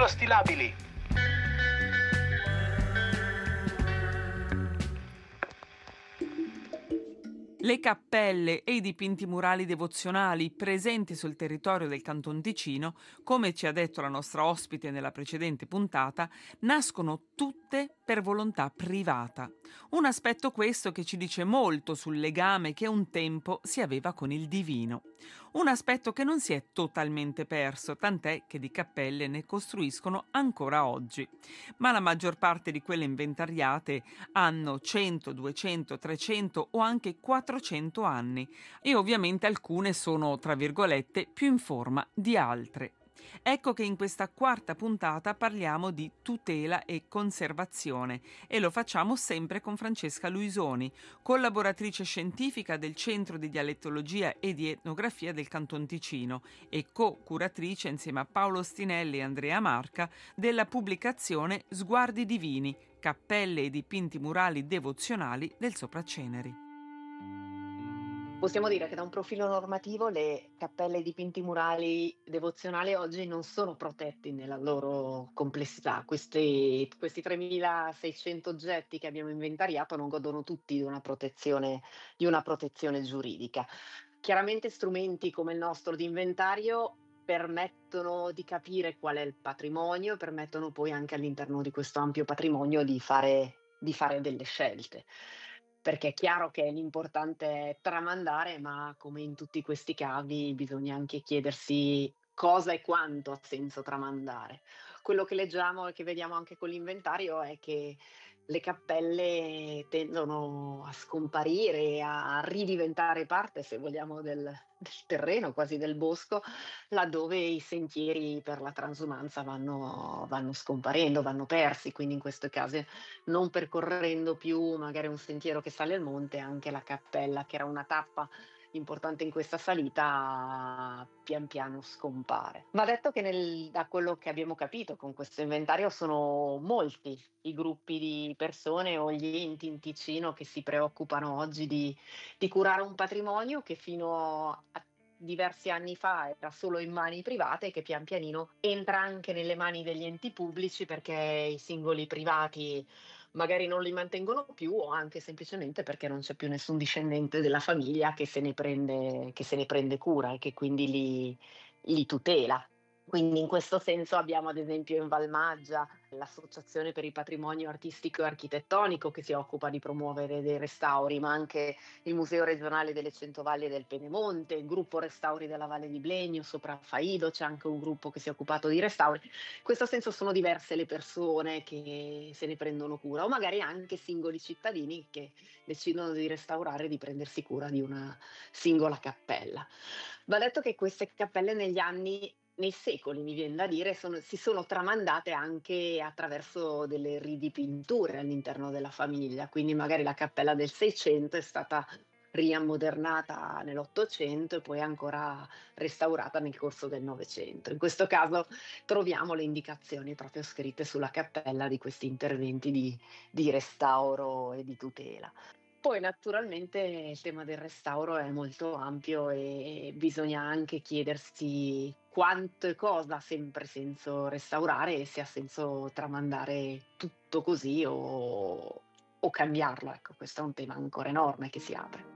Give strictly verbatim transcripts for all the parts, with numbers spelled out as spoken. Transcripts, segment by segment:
microstilabili. Le cappelle e i dipinti murali devozionali presenti sul territorio del Canton Ticino, come ci ha detto la nostra ospite nella precedente puntata, nascono tutte per volontà privata. Un aspetto questo che ci dice molto sul legame che un tempo si aveva con il divino. Un aspetto che non si è totalmente perso, tant'è che di cappelle ne costruiscono ancora oggi. Ma la maggior parte di quelle inventariate hanno cento, duecento, trecento o anche quattrocento anni e ovviamente alcune sono, tra virgolette, più in forma di altre. Ecco che in questa quarta puntata parliamo di tutela e conservazione e lo facciamo sempre con Francesca Luisoni, collaboratrice scientifica del Centro di Dialettologia e di Etnografia del Canton Ticino e co-curatrice insieme a Paolo Stinelli e Andrea Marca della pubblicazione Sguardi Divini, cappelle e dipinti murali devozionali del Sopraceneri. Possiamo dire che da un profilo normativo le cappelle e i dipinti murali devozionali oggi non sono protetti nella loro complessità. Questi, questi tremilaseicento oggetti che abbiamo inventariato non godono tutti di una protezione, di una protezione giuridica. Chiaramente strumenti come il nostro di inventario permettono di capire qual è il patrimonio, permettono poi anche all'interno di questo ampio patrimonio di fare, di fare delle scelte. Perché è chiaro che l'importante è tramandare, ma come in tutti questi casi bisogna anche chiedersi cosa e quanto ha senso tramandare. Quello che leggiamo e che vediamo anche con l'inventario è che le cappelle tendono a scomparire, a ridiventare parte, se vogliamo, del, del terreno, quasi del bosco, laddove i sentieri per la transumanza vanno, vanno scomparendo, vanno persi. Quindi in questo caso, non percorrendo più magari un sentiero che sale al monte, anche la cappella, che era una tappa importante in questa salita, pian piano scompare. Va detto che nel, da quello che abbiamo capito con questo inventario sono molti i gruppi di persone o gli enti in Ticino che si preoccupano oggi di, di curare un patrimonio che fino a diversi anni fa era solo in mani private e che pian pianino entra anche nelle mani degli enti pubblici, perché i singoli privati magari non li mantengono più o anche semplicemente perché non c'è più nessun discendente della famiglia che se ne prende, che se ne prende cura e che quindi li, li tutela. Quindi in questo senso abbiamo ad esempio in Valmaggia l'Associazione per il Patrimonio Artistico e Architettonico che si occupa di promuovere dei restauri, ma anche il Museo Regionale delle Centovalli e del Penemonte, il gruppo Restauri della Valle di Blegno, sopra Faido c'è anche un gruppo che si è occupato di restauri. In questo senso sono diverse le persone che se ne prendono cura, o magari anche singoli cittadini che decidono di restaurare e di prendersi cura di una singola cappella. Va detto che queste cappelle negli anni, nei secoli mi viene da dire, sono, si sono tramandate anche attraverso delle ridipinture all'interno della famiglia, quindi magari la cappella del Seicento è stata riammodernata nell'Ottocento e poi ancora restaurata nel corso del Novecento. In questo caso troviamo le indicazioni proprio scritte sulla cappella di questi interventi di, di restauro e di tutela. Poi naturalmente il tema del restauro è molto ampio e bisogna anche chiedersi quanto e cosa ha sempre senso restaurare e se ha senso tramandare tutto così o, o cambiarlo. Ecco, questo è un tema ancora enorme che si apre.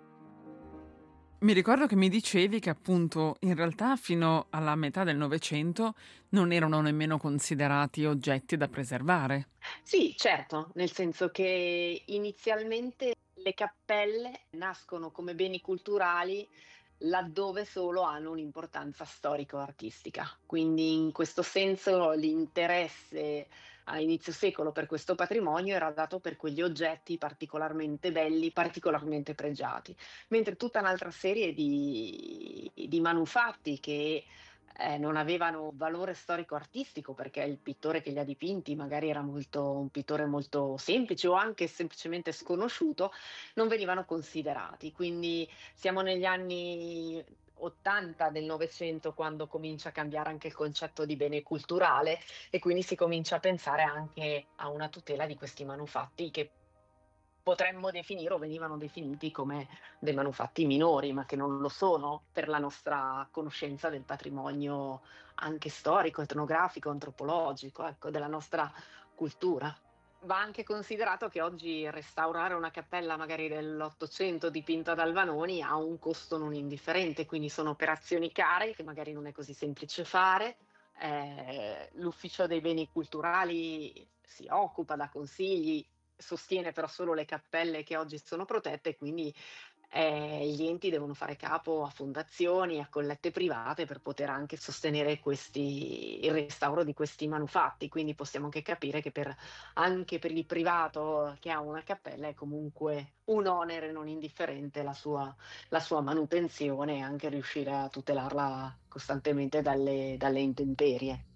Mi ricordo che mi dicevi che appunto in realtà fino alla metà del Novecento non erano nemmeno considerati oggetti da preservare. Sì, certo, nel senso che inizialmente le cappelle nascono come beni culturali laddove solo hanno un'importanza storico-artistica. Quindi in questo senso l'interesse a inizio secolo per questo patrimonio era dato per quegli oggetti particolarmente belli, particolarmente pregiati, mentre tutta un'altra serie di, di manufatti che eh, non avevano valore storico-artistico perché il pittore che li ha dipinti magari era molto, un pittore molto semplice o anche semplicemente sconosciuto, non venivano considerati. Quindi siamo negli anni ottanta del Novecento quando comincia a cambiare anche il concetto di bene culturale e quindi si comincia a pensare anche a una tutela di questi manufatti che potremmo definire o venivano definiti come dei manufatti minori, ma che non lo sono per la nostra conoscenza del patrimonio anche storico, etnografico, antropologico, ecco, della nostra cultura. Va anche considerato che oggi restaurare una cappella magari dell'Ottocento dipinta dal Vanoni ha un costo non indifferente, quindi sono operazioni care che magari non è così semplice fare. Eh, l'Ufficio dei Beni Culturali si occupa, dà consigli, sostiene però solo le cappelle che oggi sono protette, quindi eh, gli enti devono fare capo a fondazioni, a collette private per poter anche sostenere questi, il restauro di questi manufatti. Quindi possiamo anche capire che per, anche per il privato che ha una cappella è comunque un onere non indifferente la sua, la sua manutenzione e anche riuscire a tutelarla costantemente dalle, dalle intemperie.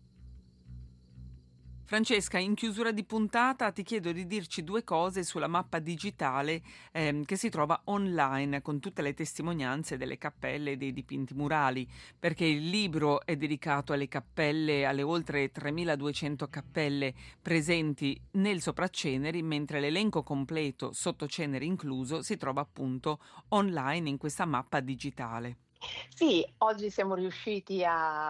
Francesca, in chiusura di puntata ti chiedo di dirci due cose sulla mappa digitale ehm, che si trova online con tutte le testimonianze delle cappelle e dei dipinti murali, perché il libro è dedicato alle cappelle, alle oltre tremiladuecento cappelle presenti nel Sopraceneri, mentre l'elenco completo, sottoceneri incluso, si trova appunto online in questa mappa digitale. Sì, oggi siamo riusciti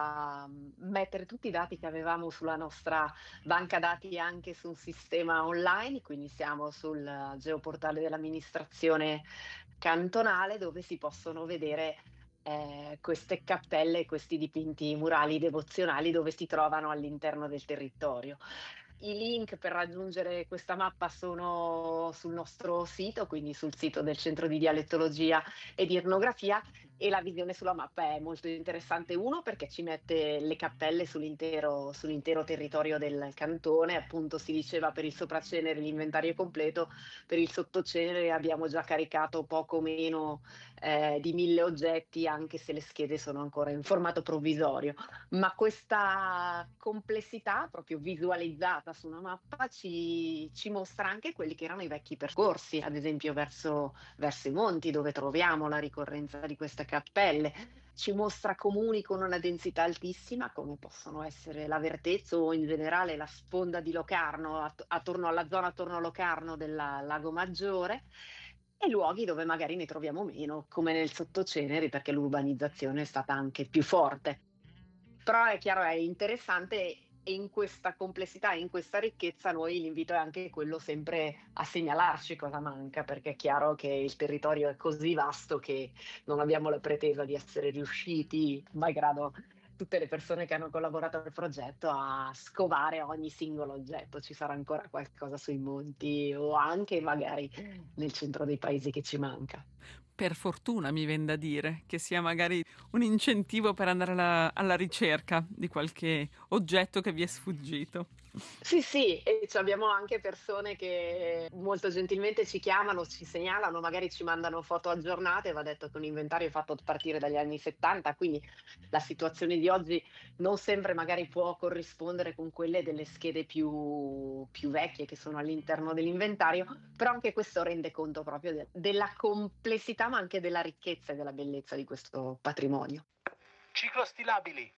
a mhmm, mettere tutti i dati che avevamo sulla nostra banca dati anche su un sistema online, quindi siamo sul geoportale dell'amministrazione cantonale dove si possono vedere, ehm, queste cappelle e questi dipinti murali devozionali dove si trovano all'interno del territorio. I link per raggiungere questa mappa sono sul nostro sito, quindi sul sito del Centro di Dialettologia e di Etnografia, e la visione sulla mappa è molto interessante. Uno, perché ci mette le cappelle sull'intero, sull'intero territorio del cantone, appunto si diceva per il Sopracenere l'inventario è completo, per il Sottocenere abbiamo già caricato poco meno eh, di mille oggetti, anche se le schede sono ancora in formato provvisorio. Ma questa complessità proprio visualizzata su una mappa ci, ci mostra anche quelli che erano i vecchi percorsi, ad esempio verso verso i monti dove troviamo la ricorrenza di queste cappelle. Ci mostra comuni con una densità altissima, come possono essere l'Avertezzo o in generale la sponda di Locarno, att- attorno alla zona attorno a Locarno del Lago Maggiore, e luoghi dove magari ne troviamo meno, come nel Sottoceneri, perché l'urbanizzazione è stata anche più forte. Però è chiaro, è interessante, e in questa complessità e in questa ricchezza noi l'invito è anche quello sempre a segnalarci cosa manca, perché è chiaro che il territorio è così vasto che non abbiamo la pretesa di essere riusciti, malgrado tutte le persone che hanno collaborato al progetto, a scovare ogni singolo oggetto. Ci sarà ancora qualcosa sui monti o anche magari nel centro dei paesi che ci manca. Per fortuna mi vien da dire, che sia magari un incentivo per andare alla, alla ricerca di qualche oggetto che vi è sfuggito. Sì, sì, e c abbiamo anche persone che molto gentilmente ci chiamano, ci segnalano, magari ci mandano foto aggiornate. Va detto che un inventario è fatto a partire dagli anni 'settanta, quindi la situazione di oggi non sempre magari può corrispondere con quelle delle schede più più vecchie che sono all'interno dell'inventario, però anche questo rende conto proprio de della complessità, ma anche della ricchezza e della bellezza di questo patrimonio. Ciclostilabili.